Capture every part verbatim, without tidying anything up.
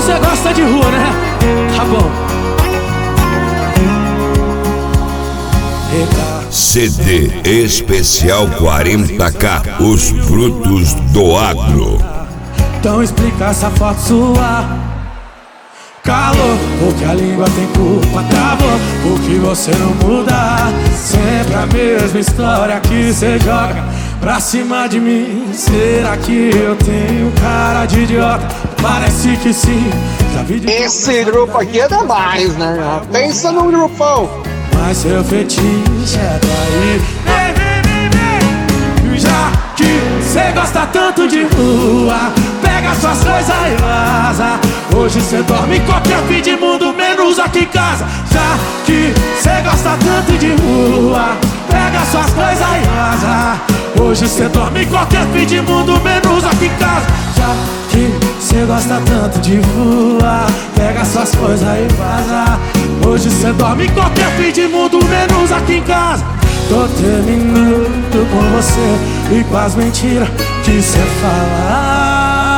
você gosta de rua, né? Tá bom. C D Especial quarenta K, Os Frutos do Agro. Então explica essa foto sua. Calor, porque a língua tem culpa. Travou, porque você não muda. Sempre a mesma história que cê joga pra cima de mim. Será que eu tenho cara de idiota? Parece que sim. Já vi de Esse grupo aqui é demais, né? Pensa num grupão. Mas seu fetiche é trair. Vem, vem, vem, vem. Já que cê gosta tanto de rua, pega suas coisas e vaza. Hoje cê dorme em qualquer fim de mundo, menos aqui em casa. Já que cê gosta tanto de rua, pega suas coisas e vaza. Hoje cê dorme em qualquer fim de mundo, menos aqui em casa. Já que cê gosta tanto de rua, pega suas coisas e vaza. Hoje cê dorme em qualquer fim de mundo, menos aqui em casa. Tô terminando com você e com as mentiras que cê fala.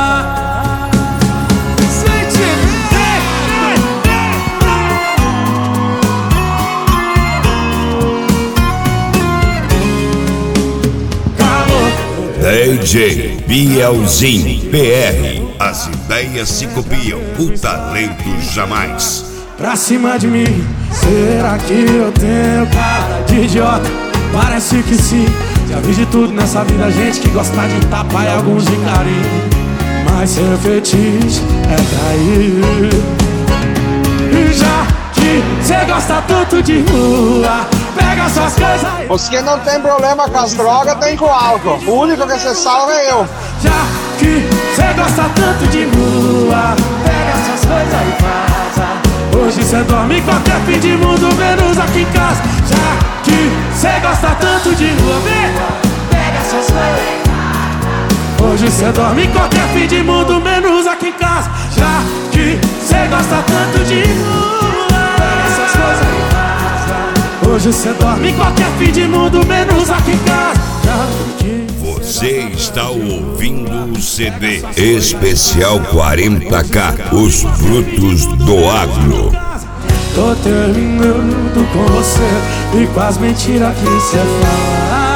D J Bielzinho P R. As ideias se copiam, o talento jamais. Pra cima de mim, será que eu tenho cara de idiota? Parece que sim. Já vi de tudo nessa vida, gente que gosta de tapa e alguns de carinho. Mas seu fetiche é trair. E já que cê gosta tanto de rua, pega suas coisas e... Você não tem problema com as drogas, tem com o álcool. O único que você salva é eu. Já que cê gosta tanto de rua, pega suas coisas e vaza. Hoje cê dorme em qualquer fim de mundo, menos aqui em casa. Já que cê gosta tanto de rua, vem, pega suas coisas e vaza. Hoje cê dorme em qualquer fim de mundo, menos aqui em casa. Já que cê gosta tanto de rua, pega suas coisas e vaza. Hoje cê dorme em qualquer fim de mundo, menos aqui em casa. Já que Você está ouvindo o C D Especial quarenta K, Os Frutos do Agro. tô terminando com você e com as mentiras que cê fala.